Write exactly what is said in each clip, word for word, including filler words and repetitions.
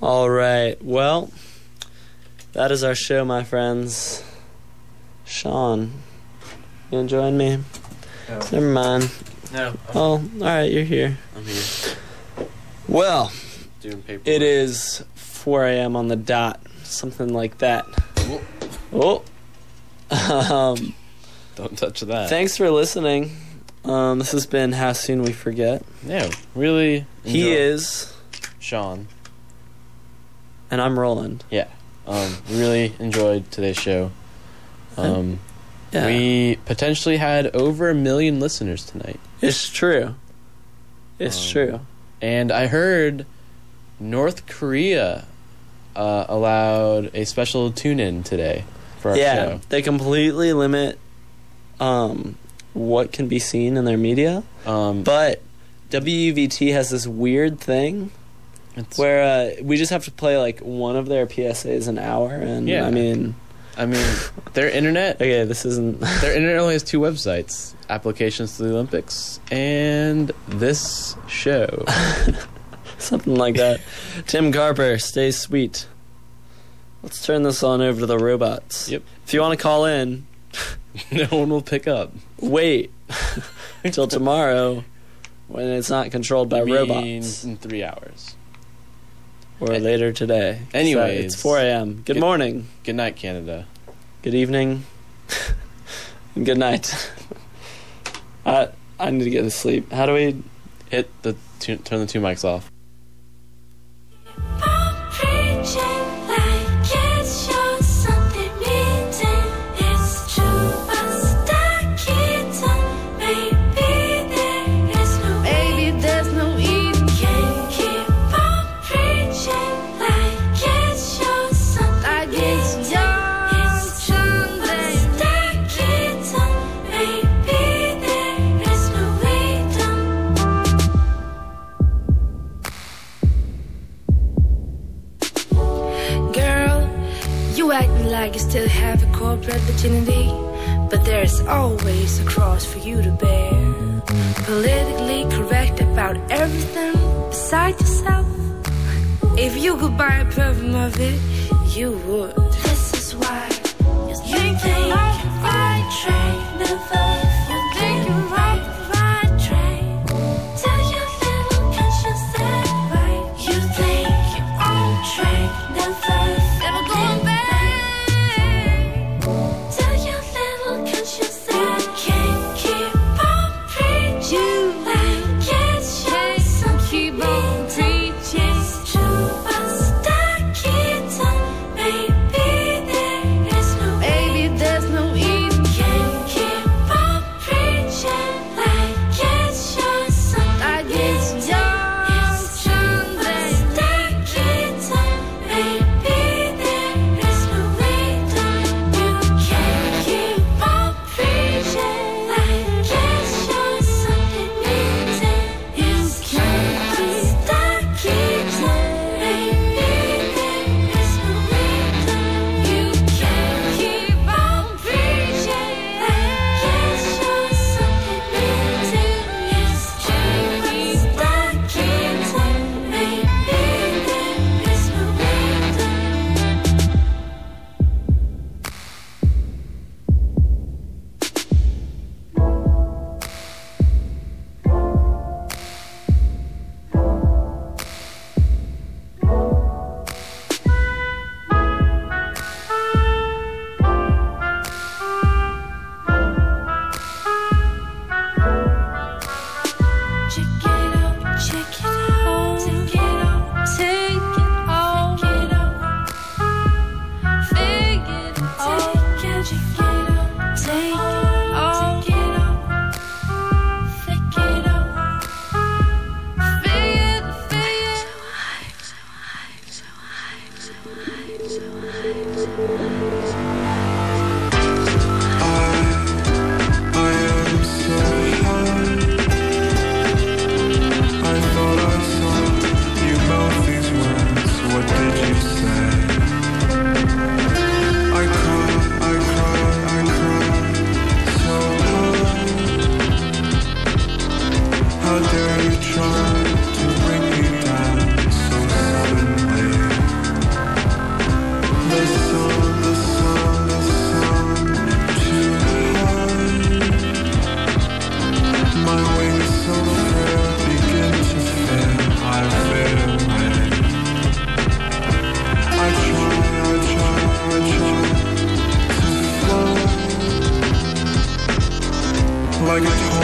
All right. Well, that is our show, my friends. Sean, you gonna join me? No. Never mind. No. Oh, all right. You're here. I'm here. Well, Doing paperwork. it is four a.m. on the dot. Something like that. Oh. um, Don't touch that. thanks for listening. Um, this has been How Soon We Forget. Yeah, really. He enjoy- is, Sean. and I'm Roland. Yeah. Um, we really enjoyed today's show. Um, Yeah. We potentially had over a million listeners tonight. It's true. It's Um, true. And I heard North Korea uh, allowed a special tune-in today for our Yeah, show. they completely limit um, what can be seen in their media. Um, But W U V T has this weird thing it's, where uh, we just have to play like one of their P S As an hour. And Yeah. I mean, I mean, their internet okay, this isn't. their internet only has two websites: applications to the Olympics and this show. Something like that. Tim Carper, stay sweet. Let's turn this on over to the robots. Yep. If you want to call in, No one will pick up. wait until tomorrow when it's not controlled by You mean robots. in three hours. Or later today. Anyways. So it's four a.m. Good Good- morning. Good night, Canada. Good evening. And good night. I I need to get to sleep. How do we... Hit the tu- turn the two mics off. Like you still have a corporate virginity, but there's always a cross for you to bear. Politically correct about everything besides yourself. If you could buy a perfume of it, you would. This is why you think you're on the right train. Never you think you're on the right train. Tell your little conscience that right. You think you're on the train. Never, never going back. Keep on preaching.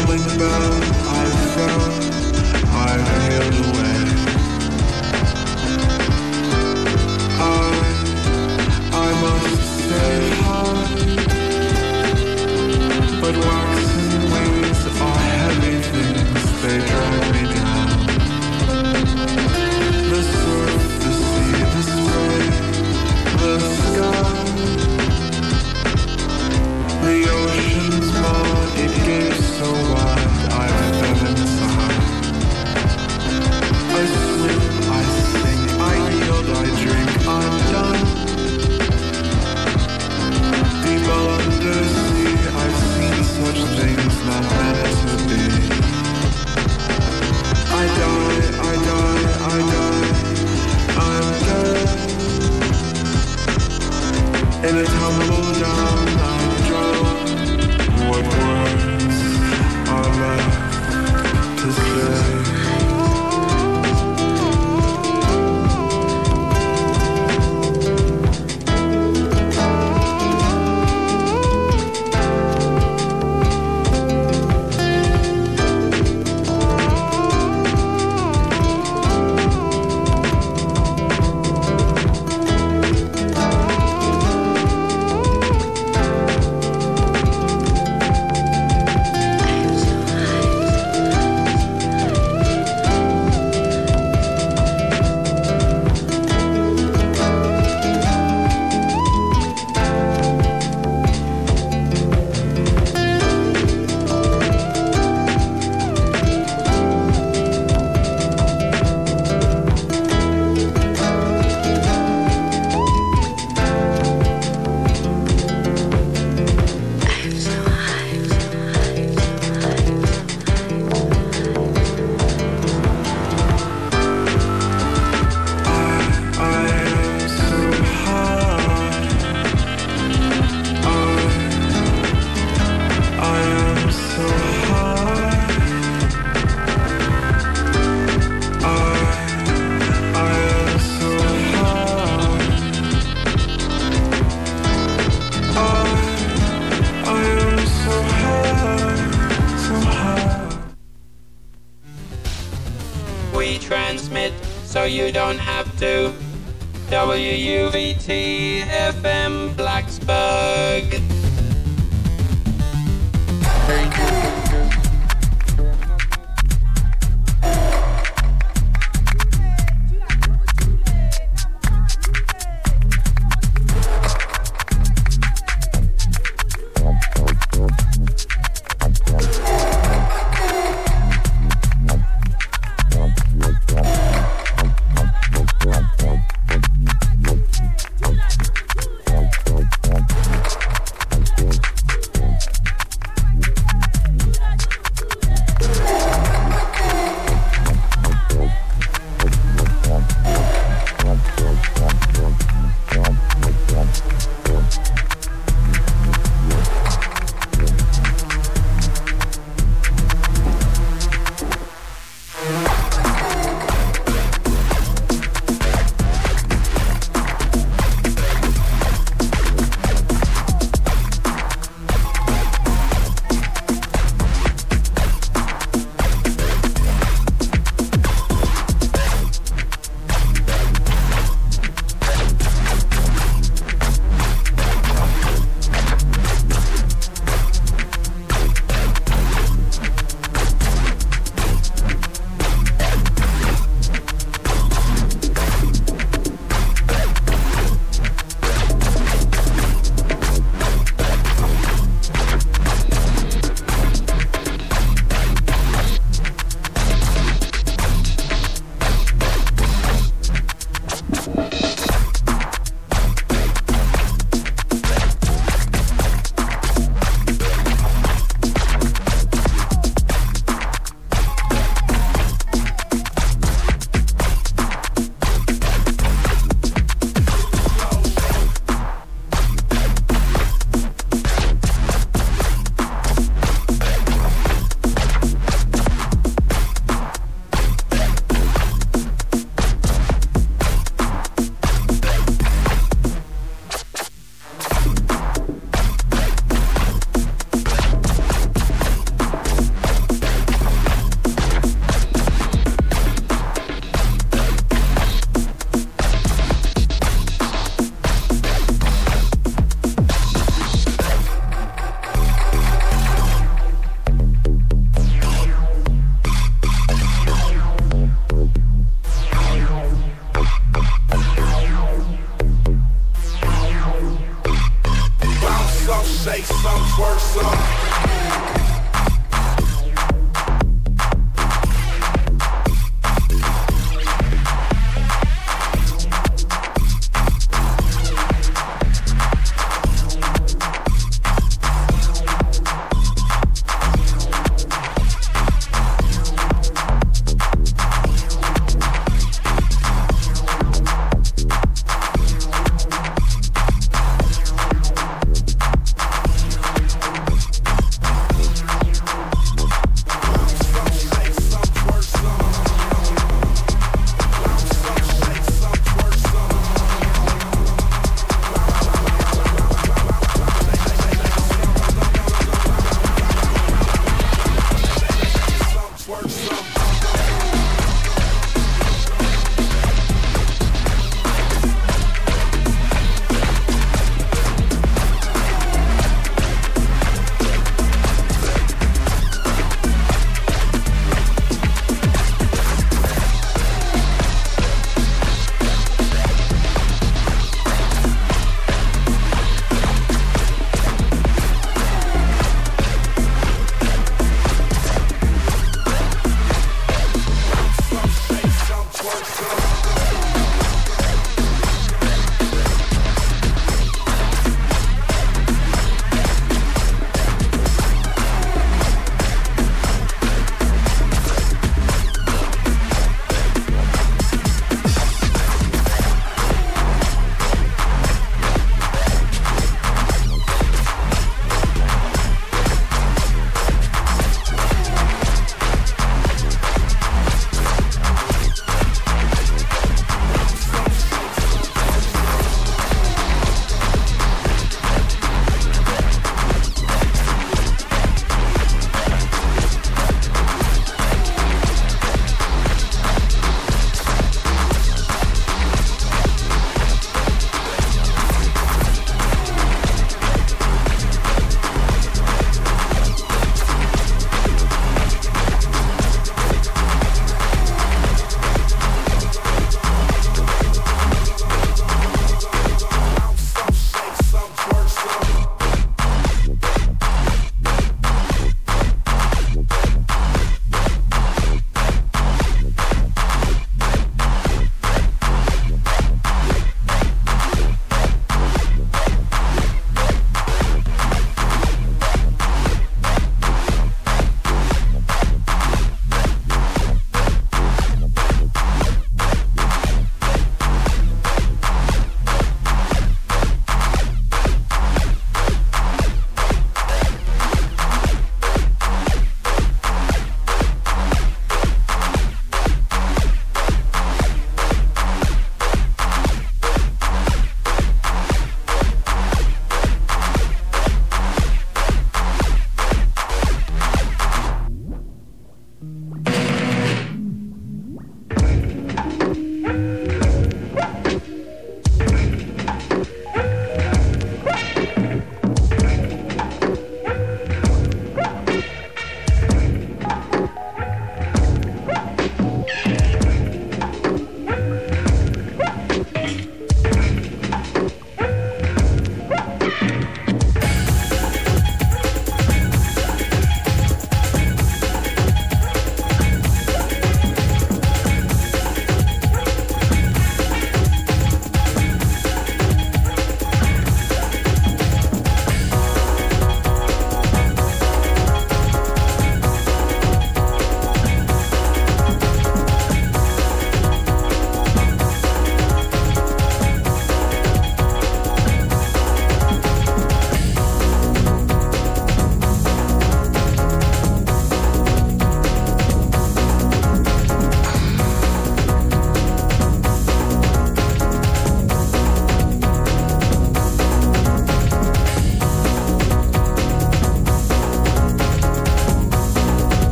calling bell I've found, I've hailed away. I, I must stay high, but waxen wings are heavy things, they drag me down. The surf, the sea, the spray, the sky, the ocean's maw, it gapes so wide, I fell inside. I swim, I sing, I yield, I drink, I'm done. Deep under sea, I've seen such things not meant to be. I die, I die, I die, I'm dead. In a tumble down, I'm drowned. What words are left to say? So you don't have to. W U V T F M Blacksburg.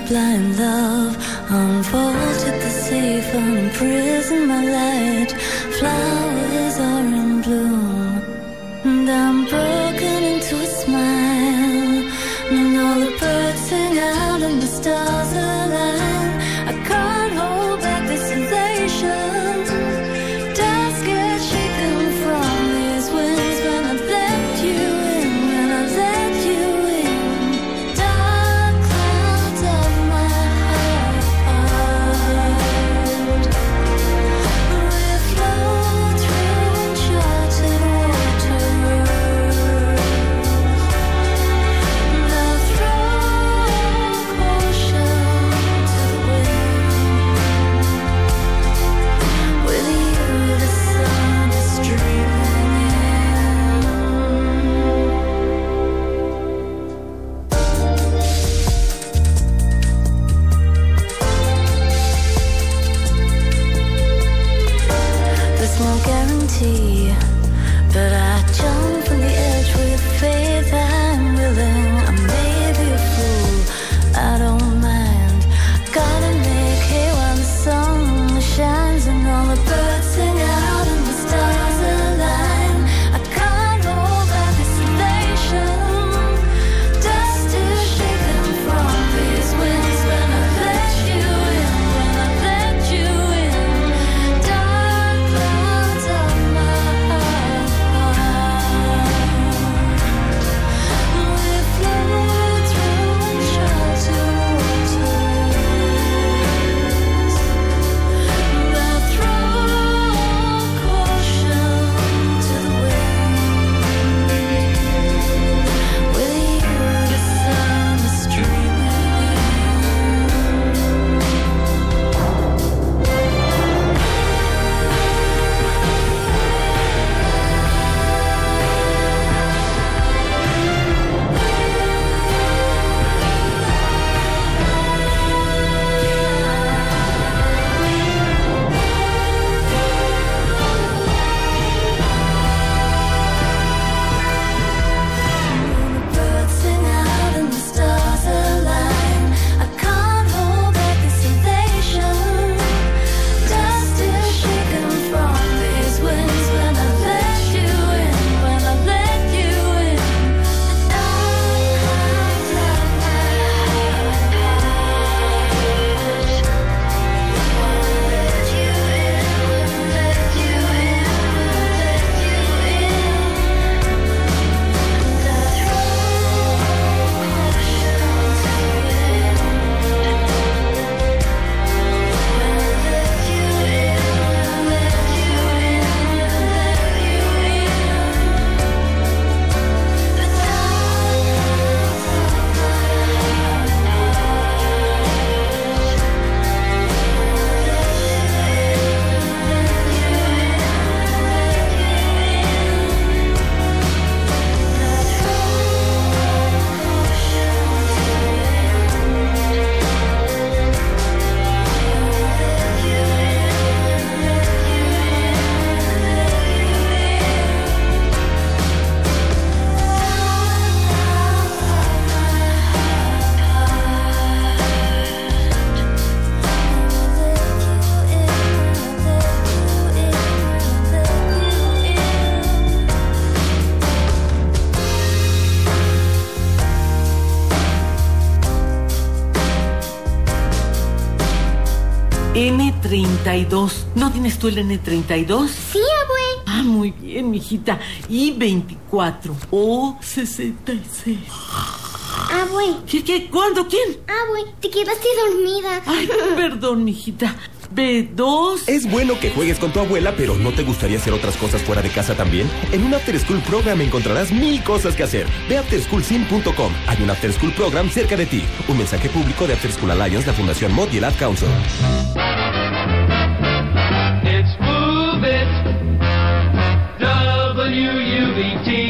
blind love unfolded the safe, unimprisoned my light. Flowers are in bloom, and I'm broken into a smile. And all the birds sing out and the stars align. I can't hold back this elation. Dust gets shaken from these winds when I let you in, when I let you in. Dark clouds of my heart, we float through uncharted waters. They'll throw caution to the wind. With you the sun is streaming There's no guarantee, but I jump from the edge with faith. I'm willing, I may be a fool, I don't mind. Gotta make hay while the sun shines and all the birds sing out and the stars align. I can't hold back this elation. Dust is shaken from these winds when I let you in, when I let you in. Dark clouds of my heart, we float through uncharted waters. They'll throw caution to the wind. With you the sun is streaming birds sing out and the stars align. I can't hold back this elation. Dust is shaken from these winds when I let you in, when I let you in. The dark clouds of my heart, let you in, let you in, let you in. ene treinta y dos. ¿No tienes tú el ene treinta y dos? Sí, abue. Ah, muy bien, mijita. Y veinticuatro. O sesenta y seis. Abue. ¿Qué, qué? ¿Cuándo? ¿Quién? Abue, te quedaste dormida. Ay, perdón, mijita. be dos. Es bueno que juegues con tu abuela, pero ¿no te gustaría hacer otras cosas fuera de casa también? En un After School Program encontrarás mil cosas que hacer. Ve a after school sim punto com. Hay un After School Program cerca de ti. Un mensaje público de After School Alliance, la Fundación M O D y el Ad Council. It's Move It, W U B T.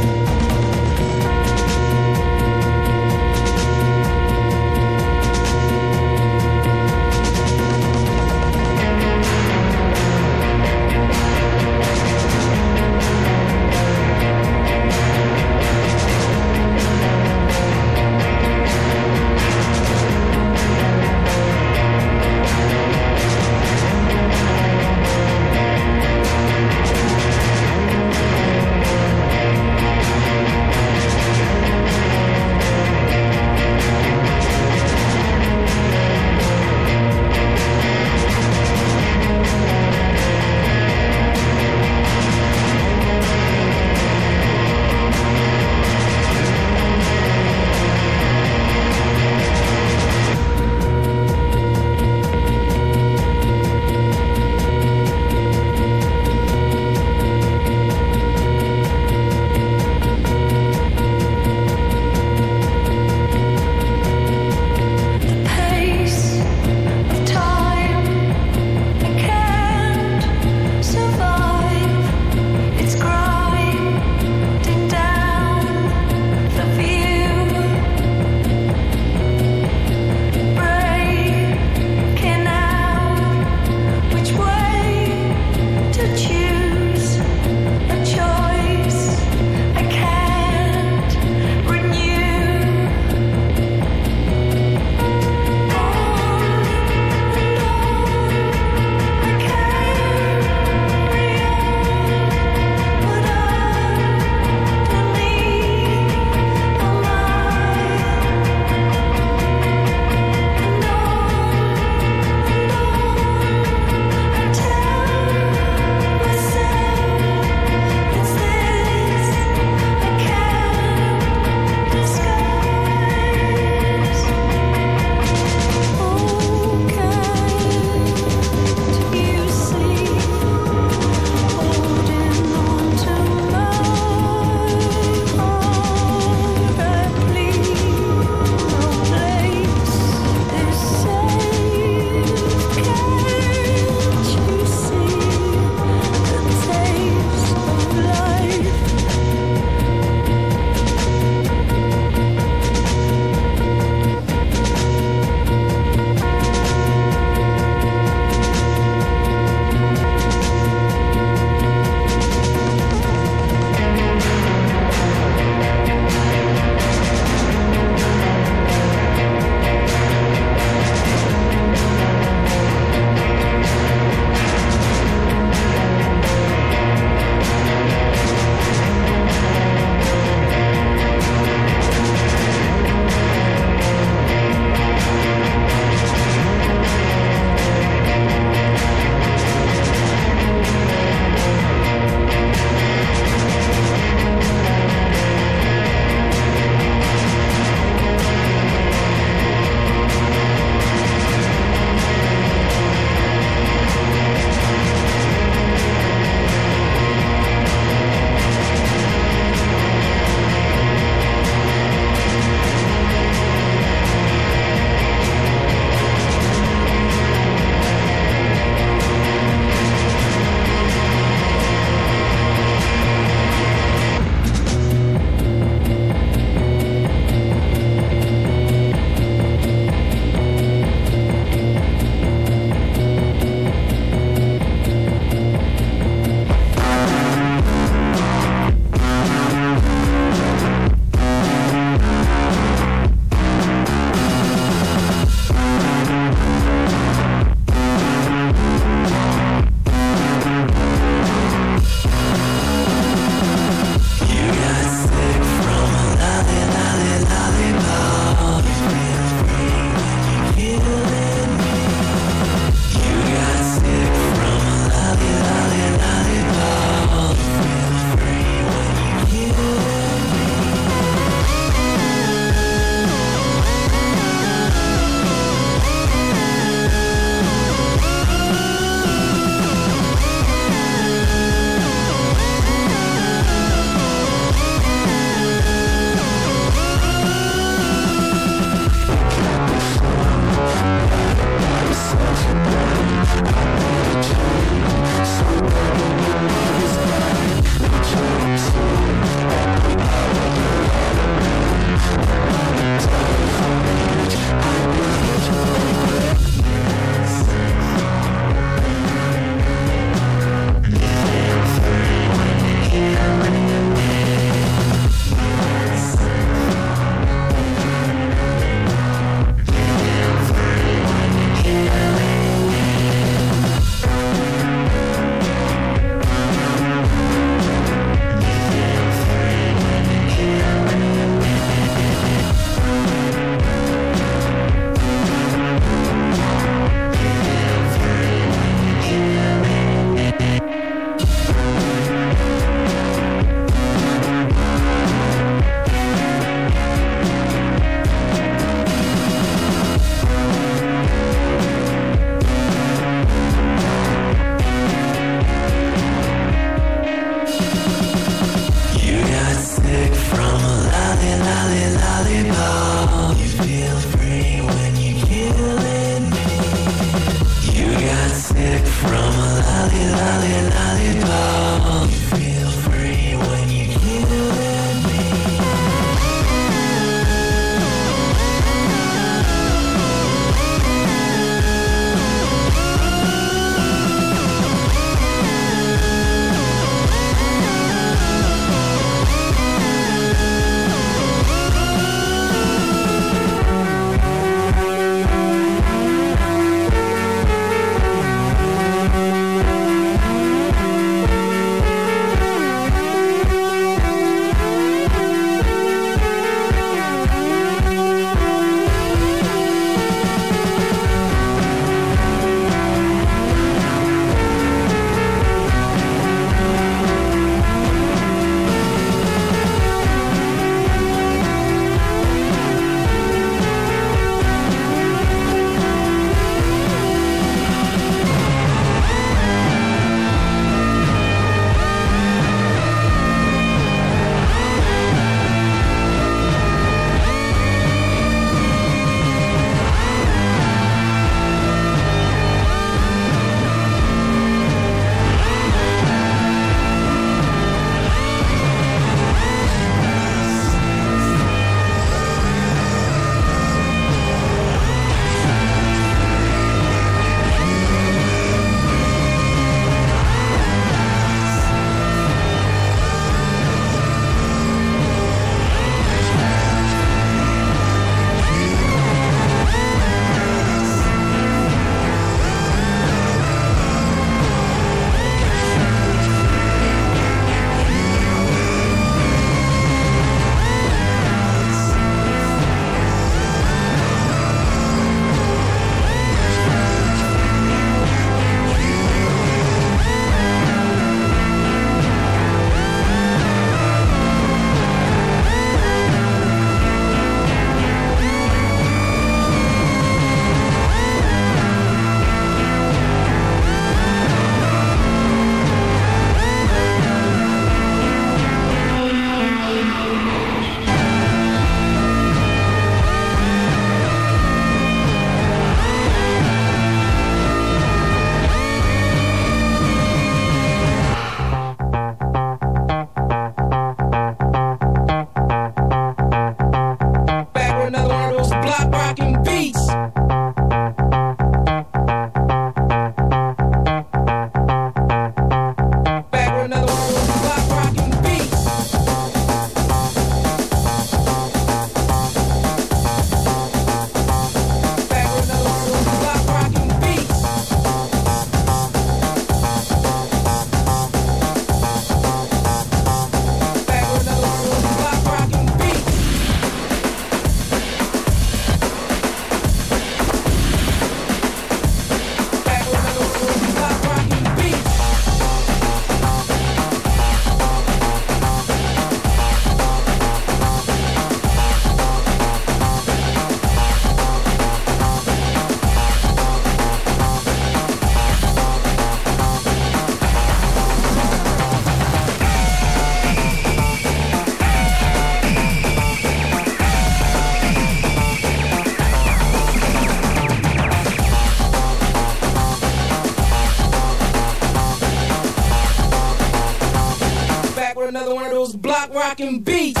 with another one of those block rockin' beats.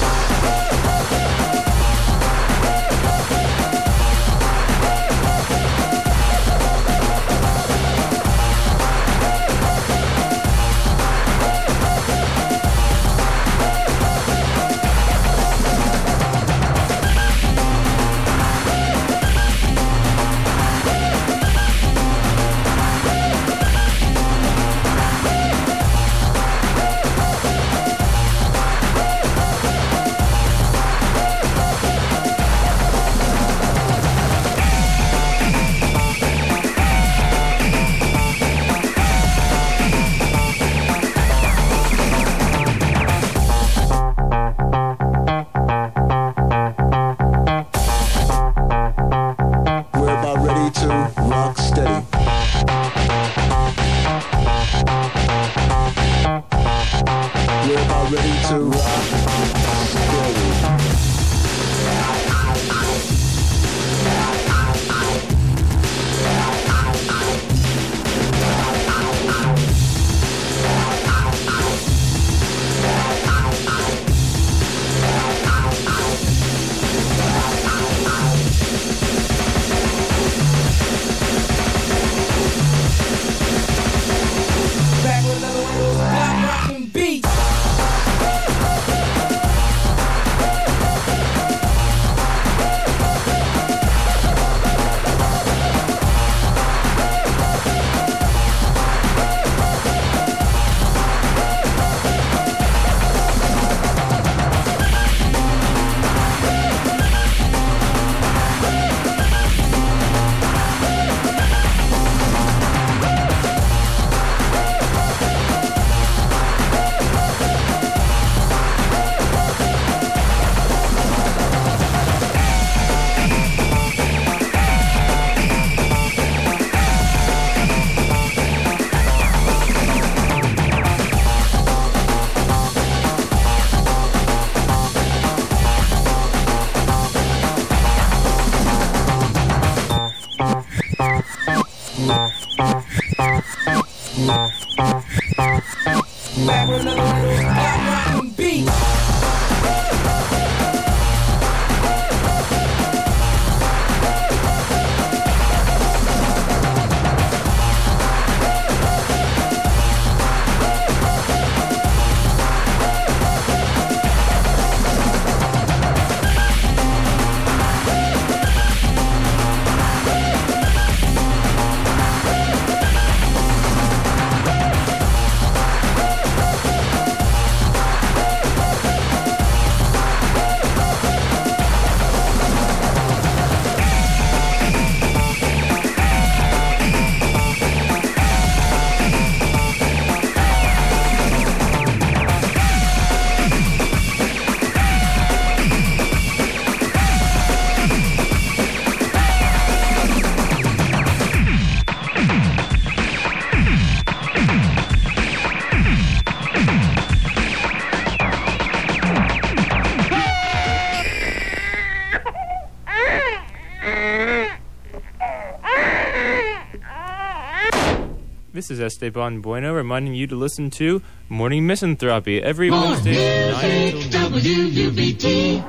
This is Esteban Bueno reminding you to listen to Morning Misanthropy every Wednesday from nine until noon. W U B T.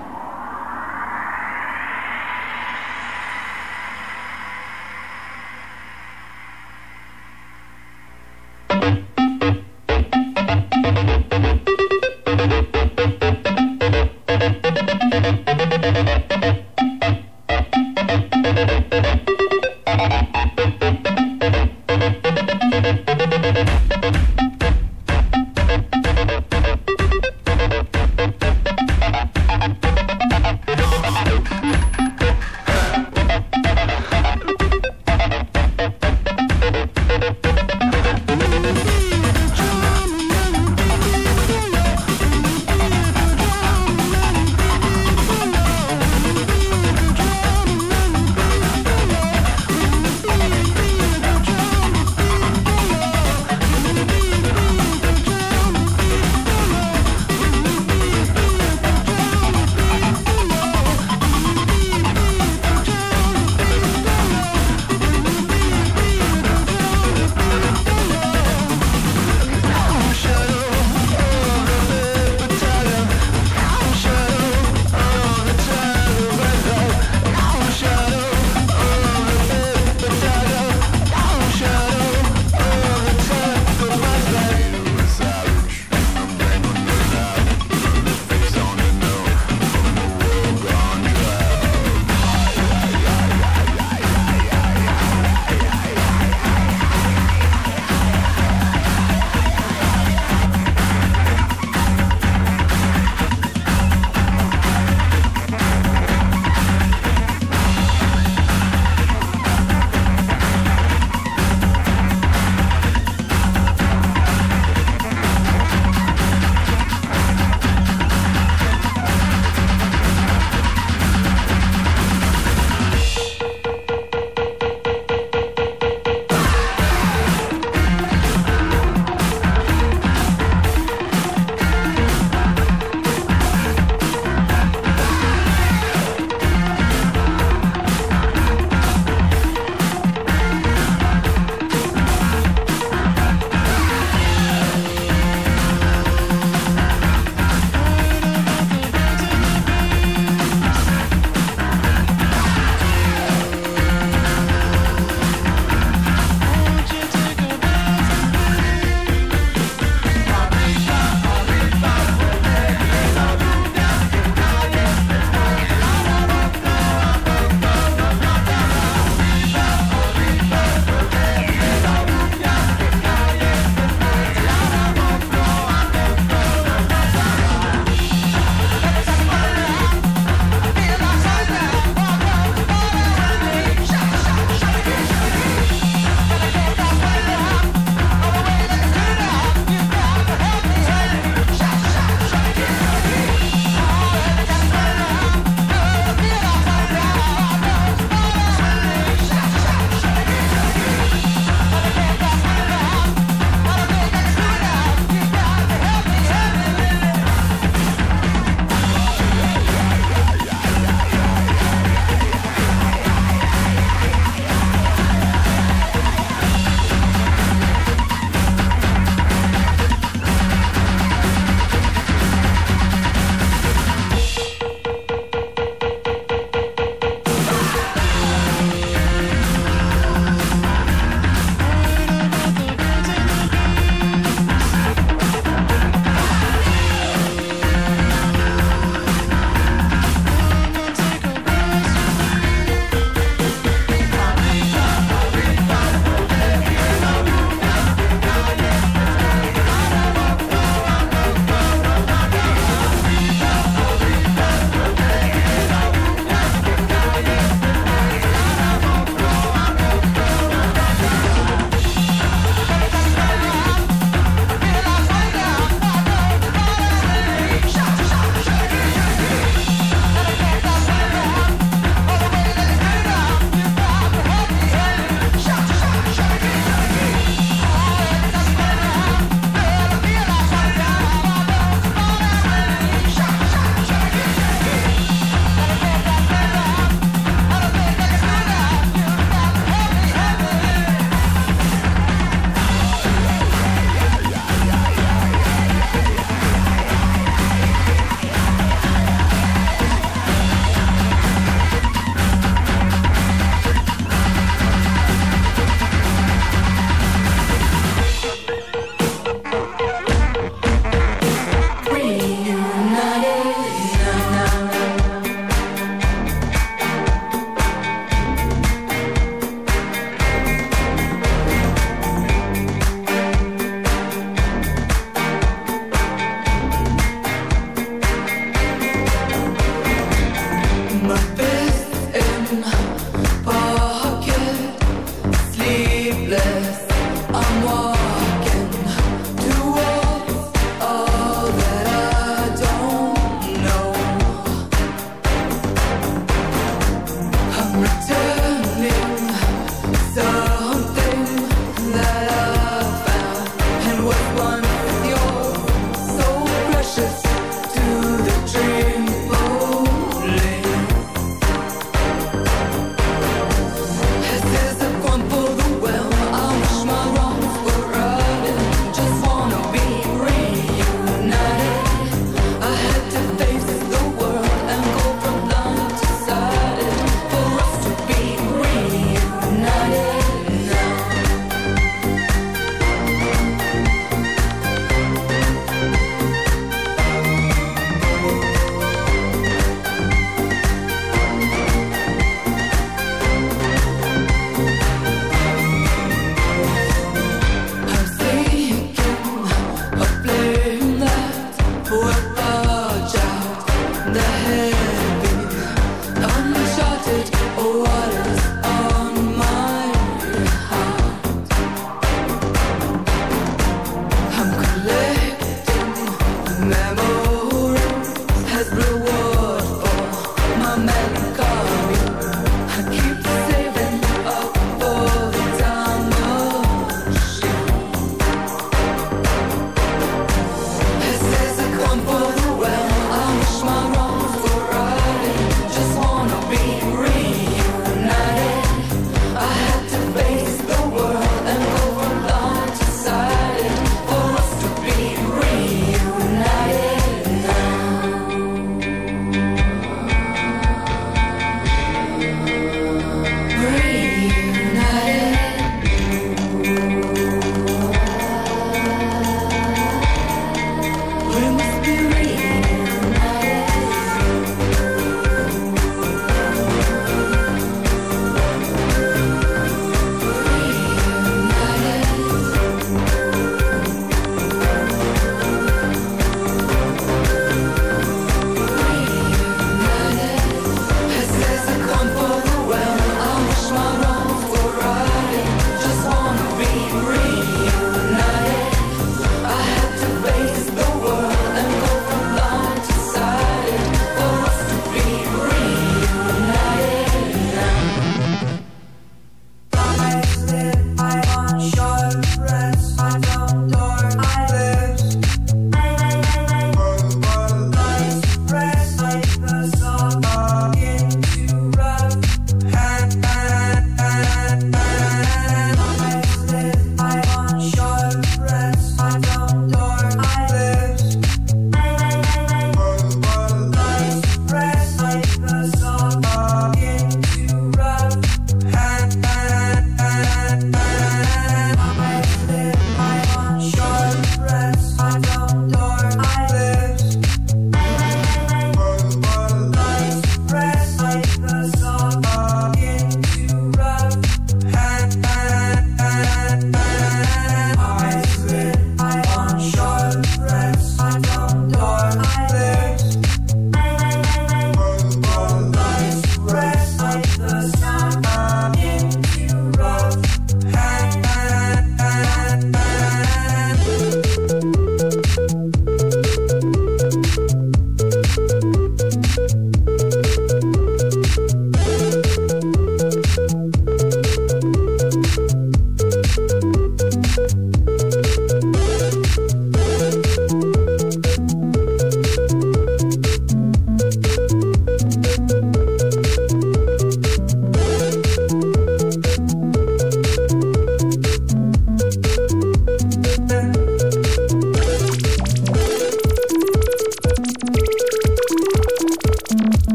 Bye.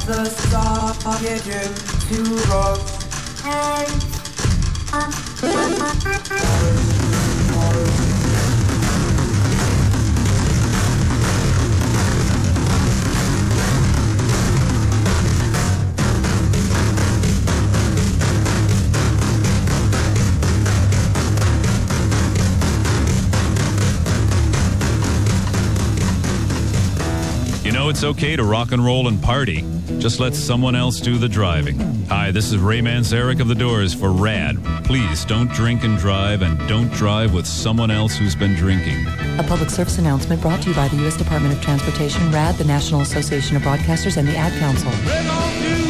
the socket to rock. You know it's okay to rock and roll and party. Just let someone else do the driving. Hi, this is Ray Manzarek of The Doors for RAD. Please don't drink and drive, and don't drive with someone else who's been drinking. A public service announcement brought to you by the U S Department of Transportation, RAD, the National Association of Broadcasters, and the Ad Council.